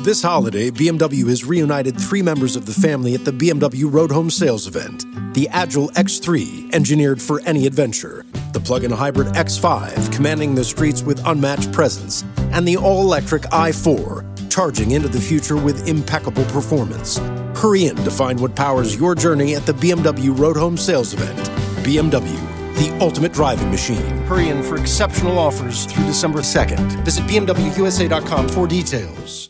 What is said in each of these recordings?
This holiday, BMW has reunited 3 members of the family at the BMW Road Home Sales event. The Agile X3, engineered for any adventure. The plug-in hybrid X5, commanding the streets with unmatched presence. And the all-electric i4, charging into the future with impeccable performance. Hurry in to find what powers your journey at the BMW Road Home Sales event. BMW, the ultimate driving machine. Hurry in for exceptional offers through December 2nd. Visit BMWUSA.com for details.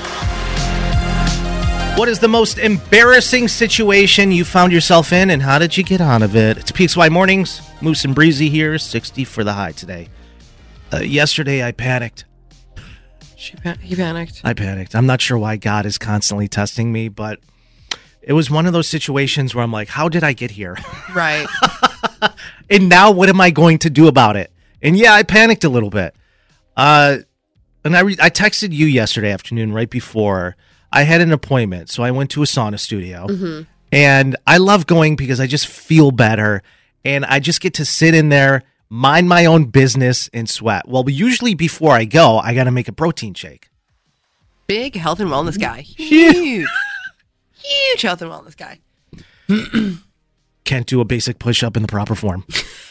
What is the most embarrassing situation you found yourself in, and how did you get out of it? It's PXY Mornings. Moose and breezy here. 60 for the high today. Yesterday, I panicked. He panicked. I panicked. I'm not sure why God is constantly testing me, but it was one of those situations where I'm like, how did I get here? Right. And now what am I going to do about it? And yeah, I panicked a little bit. And I texted you yesterday afternoon right before I had an appointment. So I went to a sauna studio. Mm-hmm. And I love going because I just feel better. And I just get to sit in there, mind my own business, and sweat. Well, usually before I go, I got to make a protein shake. Big health and wellness guy. Huge. Huge health and wellness guy. Can't do a basic push-up in the proper form.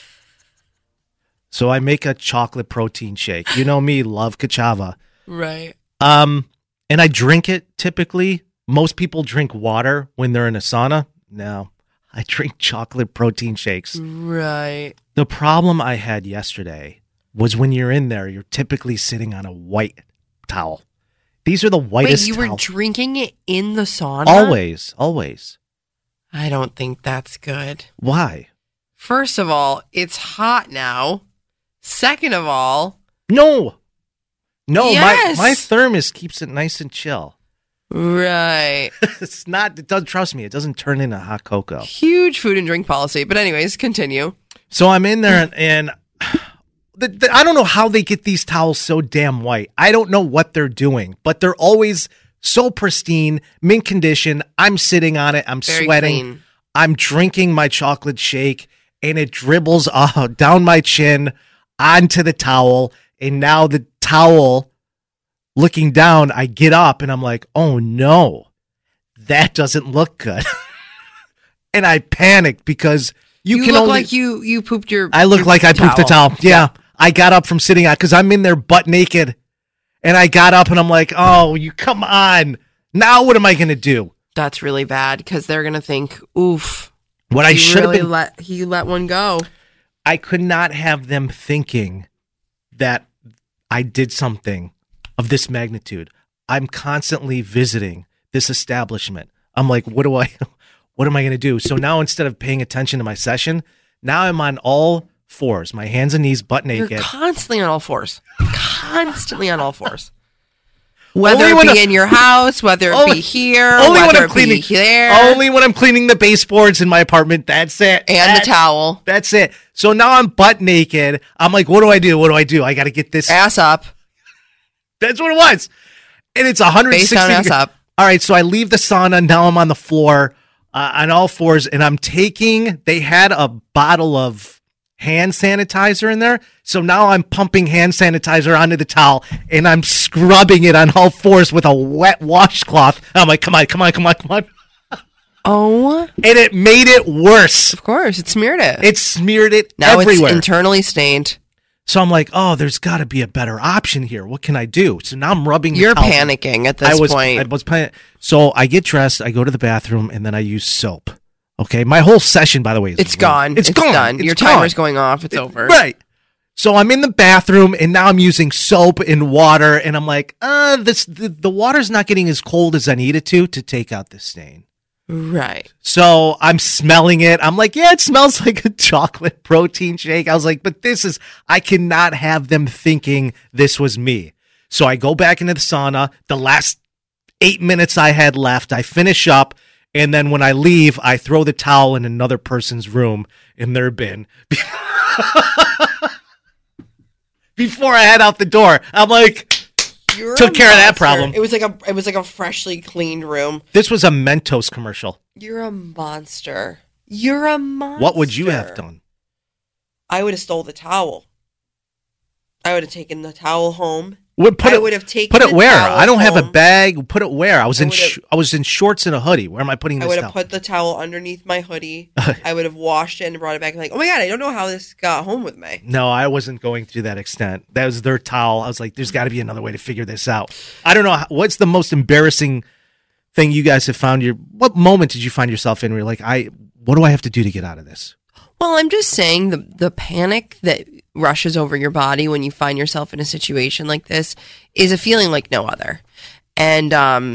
So I make a chocolate protein shake. You know me, love cachava. Right. And I drink it typically. Most people drink water when they're in a sauna. No, I drink chocolate protein shakes. Right. The problem I had yesterday was when you're in there, you're typically sitting on a white towel. These are the whitest Wait, you were towels. drinking it in the sauna? Always. I don't think that's good. Why? First of all, it's hot now. Second of all... No, yes. my thermos keeps it nice and chill. Right. It's not, it doesn't, trust me, it doesn't turn into hot cocoa. Huge food and drink policy. But anyways, continue. So I'm in there and I don't know how they get these towels so damn white. I don't know what they're doing, but they're always so pristine, mint condition. I'm sitting on it. I'm Very sweating. clean. I'm drinking my chocolate shake and it dribbles down my chin onto the towel. And now the towel, looking down, I get up and I'm like, oh no, that doesn't look good. And I panicked because you can look only... like you pooped your I look your like I pooped the towel. Yeah. I got up from sitting on because I'm in there butt naked. And I got up and I'm like, oh, you come on. Now what am I going to do? That's really bad because they're going to think, oof. What I should have been... let one go. I could not have them thinking that I did something of this magnitude. I'm constantly visiting this establishment. I'm like, what am I going to do? So now instead of paying attention to my session, now I'm on all fours, my hands and knees, butt naked. You're constantly on all fours. Constantly on all fours. Whether it be in your house, whether it be here, whether it be there. Only when I'm cleaning the baseboards in my apartment. That's it. And the towel. That's it. So now I'm butt naked. I'm like, what do I do? I got to get this. Ass up. That's what it was. And it's 160 Face down, ass up. All right, so I leave the sauna. Now I'm on the floor on all fours, and I'm taking, they had a bottle of hand sanitizer in there. So now I'm pumping hand sanitizer onto the towel, and I'm scrubbing it on all fours with a wet washcloth. I'm like, come on. Oh. And it made it worse. Of course, it smeared it. It smeared it now everywhere. It's internally stained. So I'm like, oh, there's got to be a better option here. What can I do? So now I'm rubbing the You're towel. panicking at this point. I was panicking. So I get dressed, I go to the bathroom, and then I use soap. Okay? My whole session, by the way, is gone. It's gone. Done. Your timer's going off. It's over. Right. So I'm in the bathroom, and now I'm using soap and water, and I'm like, the water's not getting as cold as I need it to take out the stain. Right. So I'm smelling it. I'm like, yeah, it smells like a chocolate protein shake. I was like, but I cannot have them thinking this was me. So I go back into the sauna. The last 8 minutes I had left, I finish up. And then when I leave, I throw the towel in another person's room in their bin. Before I head out the door, I'm like, took care of that problem. It was like a freshly cleaned room. This was a Mentos commercial. You're a monster. You're a monster. What would you have done? I would have stole the towel. I would have taken the towel home I would have taken. Put it where? I don't have a bag. Put it where? I was in shorts and a hoodie. Where am I putting this? I would have put the towel underneath my hoodie. I would have washed it and brought it back. Like, oh my God, I don't know how this got home with me. No, I wasn't going through that extent. That was their towel. I was like, there's got to be another way to figure this out. I don't know. What's the most embarrassing thing you guys have found? What moment did you find yourself in where you're like, what do I have to do to get out of this? Well, I'm just saying the panic that rushes over your body when you find yourself in a situation like this is a feeling like no other. And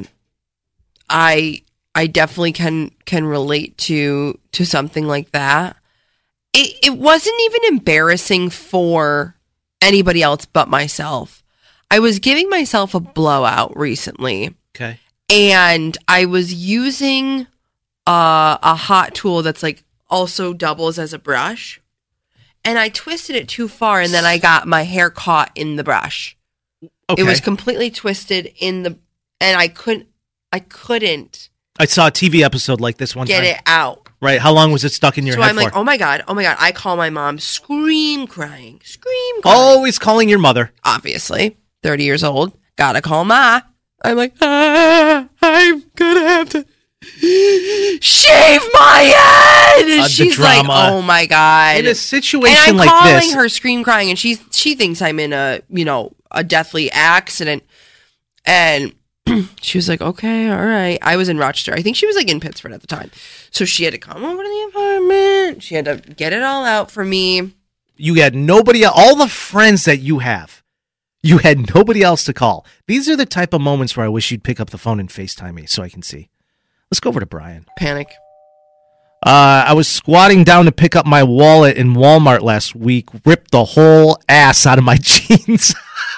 I definitely can relate to something like that. It wasn't even embarrassing for anybody else but myself. I was giving myself a blowout recently. Okay. And I was using a hot tool that's like also doubles as a brush, and I twisted it too far, and then I got my hair caught in the brush. Okay. It was completely twisted and I couldn't. I saw a TV episode like this one time. Get it out. Right. How long was it stuck in your head for? So I'm like, oh my God. I call my mom, scream crying. Always calling your mother. Obviously. 30 years old. Gotta call Ma. I'm like, I'm gonna have to shave my head. And she's like, oh my God. In a situation like this. And I'm calling her, scream crying, and she thinks I'm in a deathly accident. And she was like, okay, all right. I was in Rochester. I think she was like in Pittsburgh at the time. So she had to come over to the apartment. She had to get it all out for me. You had nobody, all the friends that you have. You had nobody else to call. These are the type of moments where I wish you'd pick up the phone and FaceTime me so I can see. Let's go over to Brian. Panic. I was squatting down to pick up my wallet in Walmart last week, ripped the whole ass out of my jeans.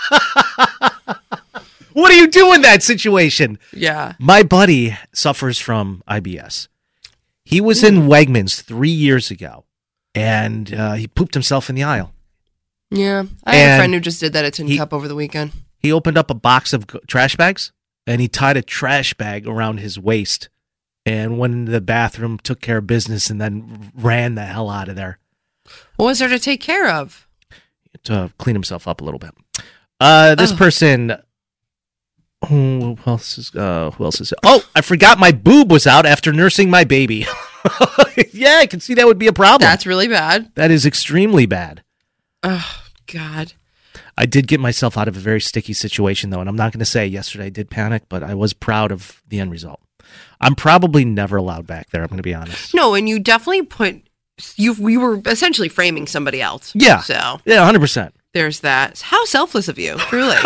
What do you do in that situation? Yeah. My buddy suffers from IBS. He was in Wegmans 3 years ago, and he pooped himself in the aisle. Yeah. I had a friend who just did that at Tin Cup over the weekend. He opened up a box of trash bags, and he tied a trash bag around his waist and went into the bathroom, took care of business, and then ran the hell out of there. What was there to take care of? To clean himself up a little bit. This person... Who else is? Oh, I forgot my boob was out after nursing my baby. Yeah, I can see that would be a problem. That's really bad. That is extremely bad. Oh, God. I did get myself out of a very sticky situation, though, and I'm not going to say yesterday I did panic, but I was proud of the end result. I'm probably never allowed back there, I'm going to be honest. No, and you definitely we were essentially framing somebody else. Yeah. So. Yeah, 100%. There's that. How selfless of you, truly.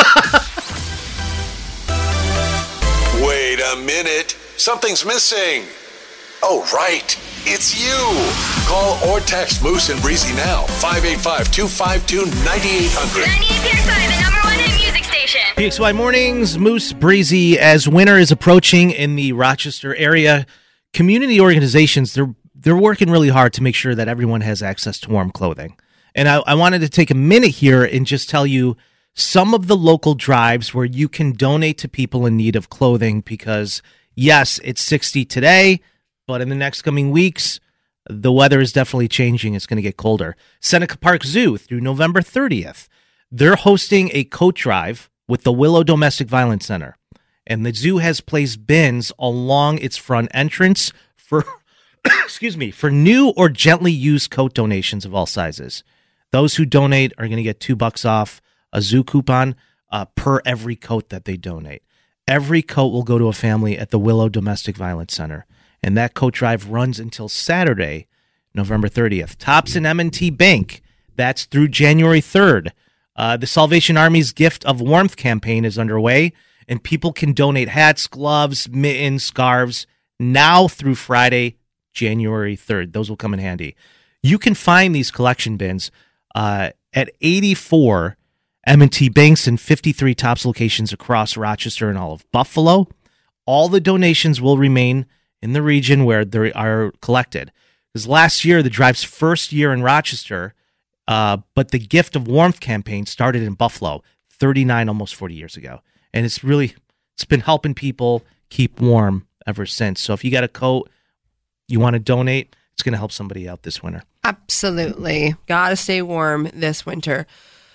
Wait a minute. Something's missing. Oh, right. It's you. Call or text Moose and Breezy now. 585-252-9800. 98.5, the number one hit music station. PXY Mornings, Moose, Breezy. As winter is approaching in the Rochester area, community organizations, they're working really hard to make sure that everyone has access to warm clothing. And I wanted to take a minute here and just tell you some of the local drives where you can donate to people in need of clothing because, yes, it's 60 today, but in the next coming weeks, the weather is definitely changing. It's going to get colder. Seneca Park Zoo through November 30th, they're hosting a coat drive with the Willow Domestic Violence Center. And the zoo has placed bins along its front entrance for, for new or gently used coat donations of all sizes. Those who donate are going to get $2 off a zoo coupon per every coat that they donate. Every coat will go to a family at the Willow Domestic Violence Center. And that coat drive runs until Saturday, November 30th. Tops and M&T Bank, that's through January 3rd. The Salvation Army's Gift of Warmth campaign is underway, and people can donate hats, gloves, mittens, scarves now through Friday, January 3rd. Those will come in handy. You can find these collection bins at 84 M&T Banks and 53 Tops locations across Rochester and all of Buffalo. All the donations will remain in the region where they are collected. Because last year, the drive's first year in Rochester, but the Gift of Warmth campaign started in Buffalo 39, almost 40 years ago. And it's been helping people keep warm ever since. So if you got a coat you want to donate, it's going to help somebody out this winter. Absolutely. Got to stay warm this winter.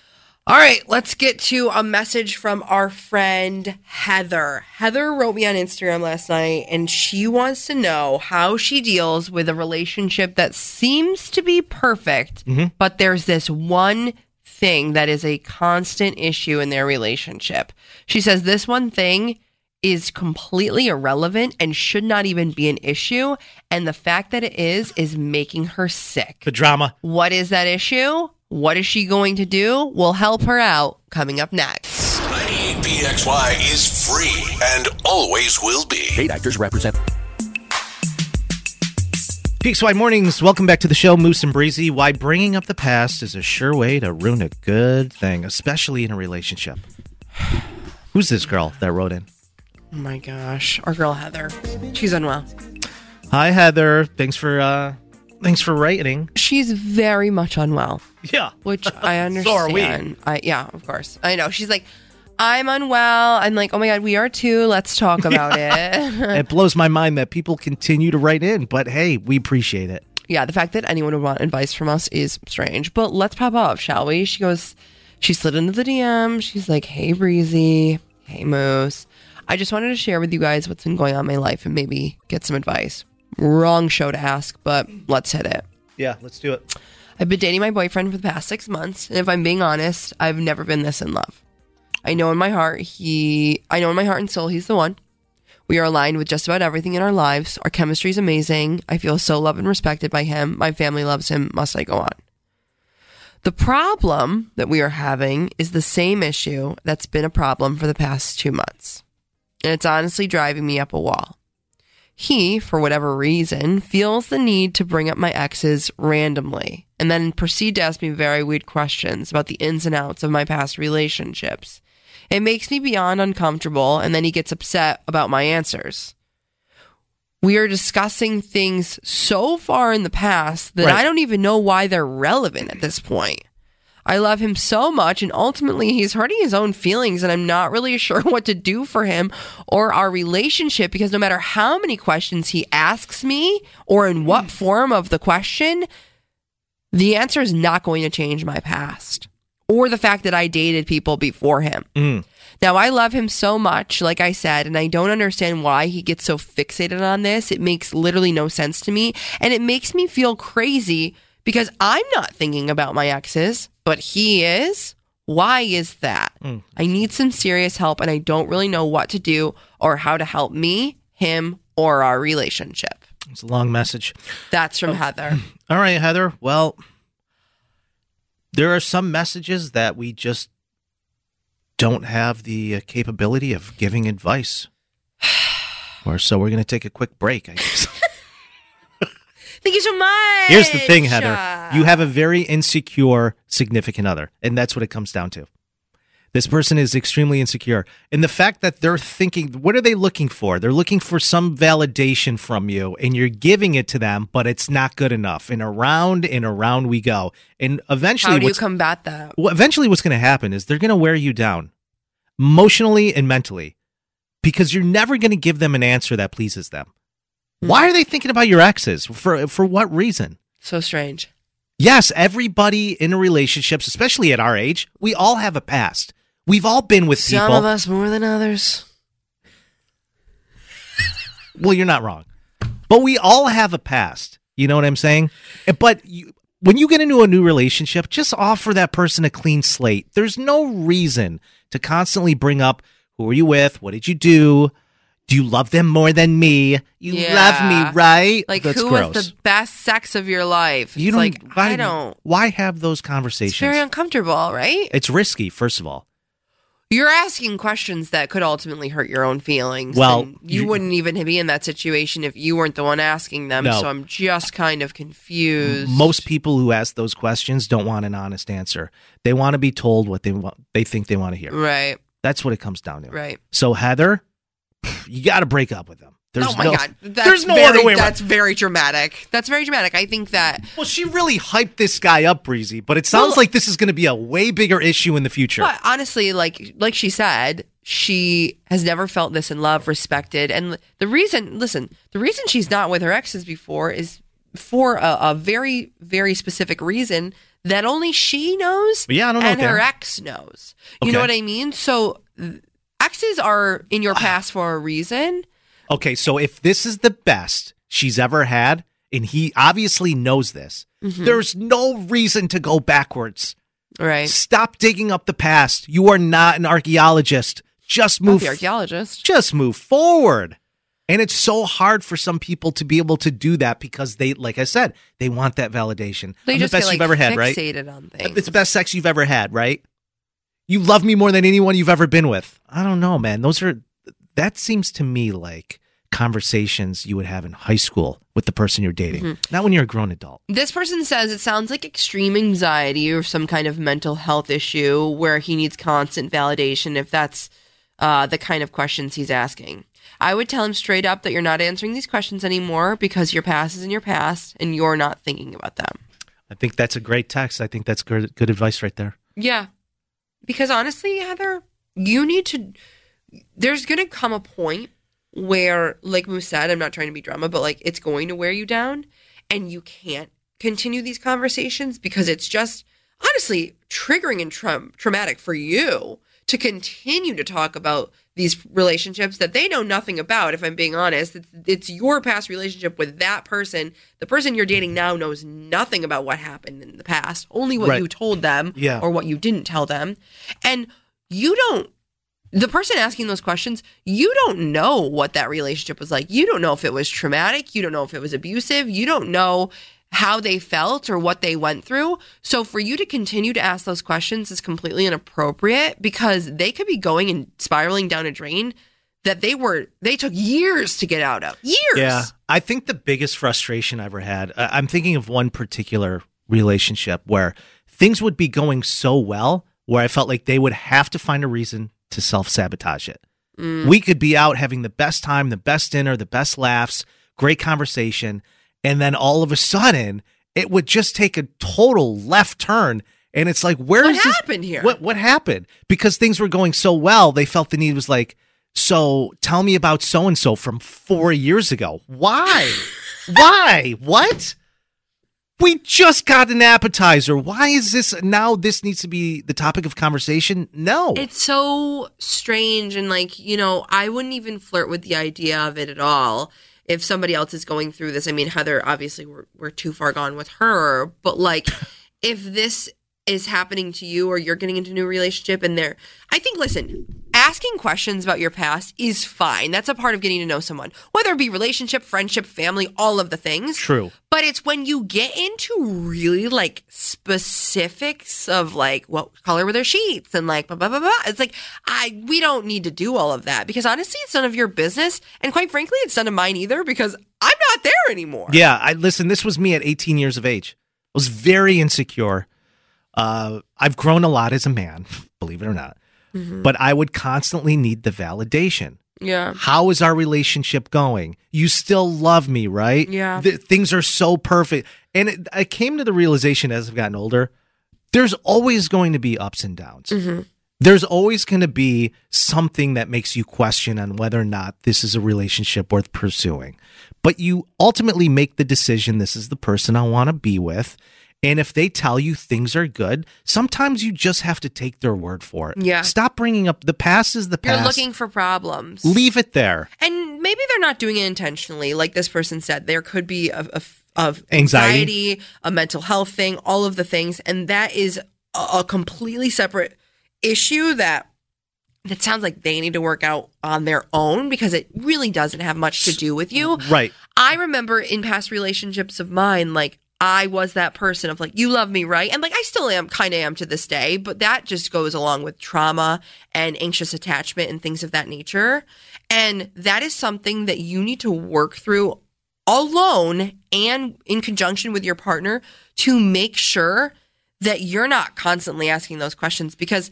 All right, let's get to a message from our friend Heather. Heather wrote me on Instagram last night, and she wants to know how she deals with a relationship that seems to be perfect, but there's this one thing that is a constant issue in their relationship. She says this one thing is completely irrelevant and should not even be an issue, and the fact that it is making her sick. The drama. What is that issue? What is she going to do? We'll help her out coming up next. 98PXY is free and always will be. Paid actors represent. PXY Mornings, welcome back to the show, Moose and Breezy. Why bringing up the past is a sure way to ruin a good thing, especially in a relationship. Who's this girl that wrote in? Oh my gosh. Our girl Heather. She's unwell. Hi, Heather. Thanks for writing. She's very much unwell. Yeah. Which I understand. So are we. Yeah, of course. I know. She's like, I'm unwell. I'm like, oh my God, we are too. Let's talk about it. It blows my mind that people continue to write in, but hey, we appreciate it. Yeah, the fact that anyone would want advice from us is strange. But let's pop off, shall we? She slid into the DM. She's like, hey, Breezy. Hey, Moose. I just wanted to share with you guys what's been going on in my life and maybe get some advice. Wrong show to ask, but let's hit it. Yeah, let's do it. I've been dating my boyfriend for the past 6 months, and if I'm being honest, I've never been this in love. I know in my heart and soul he's the one. We are aligned with just about everything in our lives. Our chemistry is amazing. I feel so loved and respected by him. My family loves him. Must I go on? The problem that we are having is the same issue that's been a problem for the past 2 months. And it's honestly driving me up a wall. He, for whatever reason, feels the need to bring up my exes randomly and then proceed to ask me very weird questions about the ins and outs of my past relationships. It makes me beyond uncomfortable, and then he gets upset about my answers. We are discussing things so far in the past that Right. I don't even know why they're relevant at this point. I love him so much, and ultimately he's hurting his own feelings, and I'm not really sure what to do for him or our relationship, because no matter how many questions he asks me or in what form of the question, the answer is not going to change my past or the fact that I dated people before him. Now, I love him so much, like I said, and I don't understand why he gets so fixated on this. It makes literally no sense to me, and it makes me feel crazy because I'm not thinking about my exes, but he is. Why is that? I need some serious help, and I don't really know what to do or how to help me, him, or our relationship. It's a long message. That's from Heather. All right, Heather. Well, there are some messages that we just don't have the capability of giving advice. So we're going to take a quick break, I guess. Thank you so much. Here's the thing, Heather. You have a very insecure significant other, and that's what it comes down to. This person is extremely insecure. And the fact that they're thinking, what are they looking for? They're looking for some validation from you, and you're giving it to them, but it's not good enough. And around we go. And eventually, how do you combat that? Well, eventually what's going to happen is they're going to wear you down emotionally and mentally because you're never going to give them an answer that pleases them. Why are they thinking about your exes? For what reason? So strange. Yes, everybody in relationships, especially at our age, we all have a past. We've all been with people. Some of us more than others. Well, you're not wrong. But we all have a past. You know what I'm saying? But when you get into a new relationship, just offer that person a clean slate. There's no reason to constantly bring up, who are you with? What did you do? Do you love them more than me? You love me, right? Like, that's who gross. was the best sex of your life? You It's don't. like, I don't. Why have those It's conversations? very uncomfortable, right? It's risky, first of all. You're asking questions that could ultimately hurt your own feelings. Well, and you wouldn't even be in that situation if you weren't the one asking them. No. So I'm just kind of confused. Most people who ask those questions don't want an honest answer. They want to be told what they think they want to hear. Right. That's what it comes down to. Right. So Heather, you got to break up with them. Oh my God. There's no other way around. That's very dramatic. That's very dramatic. I think that. Well, she really hyped this guy up, Breezy, but it sounds like this is going to be a way bigger issue in the future. But honestly, like she said, she has never felt this in love, respected. And the reason she's not with her exes before is for a very, very specific reason that only she knows. Yeah, I don't know. And her Dan. ex knows. You know what I mean? So exes are in your past for a reason. Okay, so if this is the best she's ever had, and he obviously knows this, there's no reason to go backwards. Right. Stop digging up the past. You are not an archaeologist. Just Not move. the archaeologist. Just move forward. And it's so hard for some people to be able to do that because they, like I said, they want that validation. They I'm just the best get, you've ever had, right? fixated on things. It's the best sex you've ever had, right? You love me more than anyone you've ever been with. I don't know, man. That seems to me like conversations you would have in high school with the person you're dating, not when you're a grown adult. This person says it sounds like extreme anxiety or some kind of mental health issue where he needs constant validation if that's the kind of questions he's asking. I would tell him straight up that you're not answering these questions anymore because your past is in your past and you're not thinking about them. I think that's a great text. I think that's good advice right there. Yeah. Because honestly, Heather, there's going to come a point where, like Moose said, I'm not trying to be drama, but like it's going to wear you down and you can't continue these conversations because it's just honestly triggering and traumatic for you to continue to talk about these relationships that they know nothing about. If I'm being honest, it's your past relationship with that person. The person you're dating now knows nothing about what happened in the past, only what you told them or what you didn't tell them. And the person asking those questions, you don't know what that relationship was like. You don't know if it was traumatic. You don't know if it was abusive. You don't know how they felt or what they went through. So for you to continue to ask those questions is completely inappropriate because they could be going and spiraling down a drain that they took years to get out of. Years. Yeah. I think the biggest frustration I ever had, I'm thinking of one particular relationship where things would be going so well where I felt like they would have to find a reason to self-sabotage it. We could be out having the best time, the best dinner, the best laughs, great conversation, and then all of a sudden it would just take a total left turn, and it's like, what happened here? What happened? Because things were going so well, they felt the need was like, so tell me about so-and-so from 4 years ago. Why? Why? What? We just got an appetizer. Why is this now? This needs to be the topic of conversation? No. It's so strange. And like, I wouldn't even flirt with the idea of it at all if somebody else is going through this. I mean, Heather, obviously we're too far gone with her, but like if this is happening to you or you're getting into a new relationship and listen, asking questions about your past is fine. That's a part of getting to know someone, whether it be relationship, friendship, family, all of the things. True. But it's when you get into really like specifics of like what color were their sheets and like blah, blah, blah, blah. It's like, we don't need to do all of that because honestly, it's none of your business. And quite frankly, it's none of mine either because I'm not there anymore. Yeah. Listen, this was me at 18 years of age. I was very insecure. I've grown a lot as a man, believe it or not, but I would constantly need the validation. Yeah. How is our relationship going? You still love me, right? Yeah. Things are so perfect. And I came to the realization as I've gotten older, there's always going to be ups and downs. There's always going to be something that makes you question on whether or not this is a relationship worth pursuing. But you ultimately make the decision, this is the person I want to be with. And if they tell you things are good, sometimes you just have to take their word for it. Yeah. Stop bringing up the past is the past. You're looking for problems. Leave it there. And maybe they're not doing it intentionally. Like this person said, there could be of Anxiety, a mental health thing, all of the things. And that is a completely separate issue that sounds like they need to work out on their own because it really doesn't have much to do with you. Right. I remember in past relationships of mine, like, I was that person of like, you love me, right? And like, I still kind of am to this day, but that just goes along with trauma and anxious attachment and things of that nature. And that is something that you need to work through alone and in conjunction with your partner to make sure that you're not constantly asking those questions. Because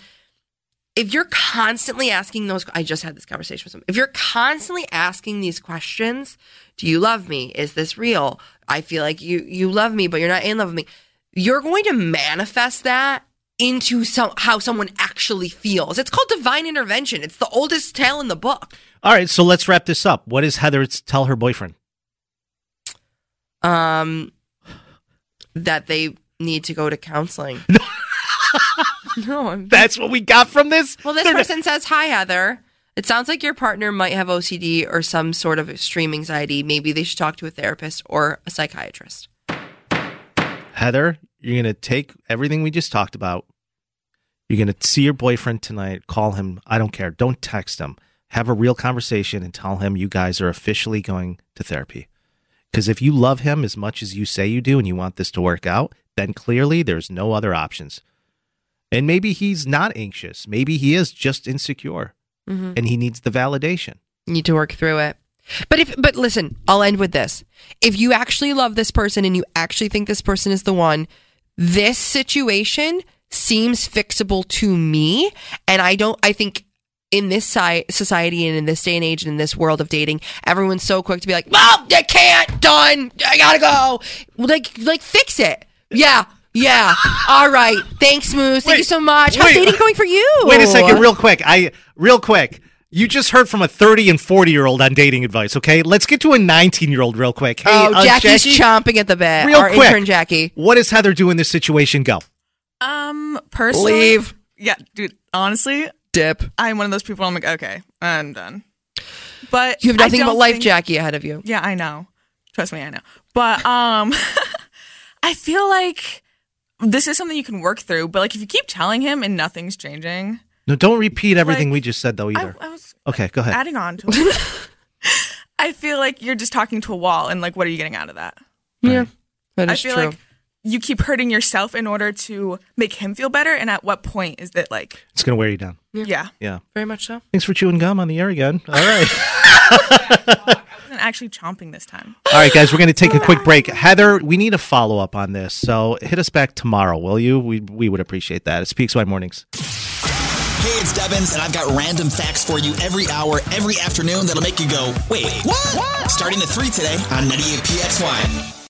if you're constantly asking those, I just had this conversation with someone. If you're constantly asking these questions, do you love me? Is this real? I feel like you love me, but you're not in love with me. You're going to manifest that into how someone actually feels. It's called divine intervention. It's the oldest tale in the book. All right, so let's wrap this up. What does Heather tell her boyfriend? that they need to go to counseling. No, That's what we got from this? well, this person says, "Hi, Heather. It sounds like your partner might have OCD or some sort of extreme anxiety. Maybe they should talk to a therapist or a psychiatrist." Heather, you're going to take everything we just talked about. You're going to see your boyfriend tonight. Call him. I don't care. Don't text him. Have a real conversation and tell him you guys are officially going to therapy. Because if you love him as much as you say you do and you want this to work out, then clearly there's no other options. And maybe he's not anxious. Maybe he is just insecure and he needs the validation. You need to work through it. But listen, I'll end with this. If you actually love this person and you actually think this person is the one, this situation seems fixable to me. And I think in this society and in this day and age and in this world of dating, everyone's so quick to be like, "Well, you can't, done, I gotta go." Like fix it. Yeah. All right. Thanks, Moose. Thank you so much. How's dating going for you? Wait a second, real quick. You just heard from a 30 and 40-year-old on dating advice, okay? Let's get to a 19-year-old real quick. Hey, Jackie's Jackie, chomping at the bit. Real Our quick. intern Jackie. What does Heather do in this situation? Go. Personally, Leave. Yeah, dude. Honestly, Dip. I'm one of those people. I'm like, okay, I'm done. But You have I nothing but don't life, think- Jackie, ahead of you. Yeah, I know. Trust me, I know. But I feel like this is something you can work through. But like, if you keep telling him and nothing's changing, No, don't repeat everything Like, we just said, though, either. I was Okay, go ahead. adding on to it. I feel like you're just talking to a wall, and like, what are you getting out of that? Yeah. That I is feel true. like you keep hurting yourself in order to make him feel better. And at what point is that like, It's going to wear you down. yeah, Yeah. Very much so. Thanks for chewing gum on the air again. All right. I wasn't actually chomping this time. All right, guys, we're going to take a quick break. Heather, we need a follow-up on this, so hit us back tomorrow, will you? We would appreciate that. It's PXY Mornings. Hey, it's Debbins, and I've got random facts for you every hour, every afternoon that'll make you go, wait, what? Starting at 3 today on 98 PXY.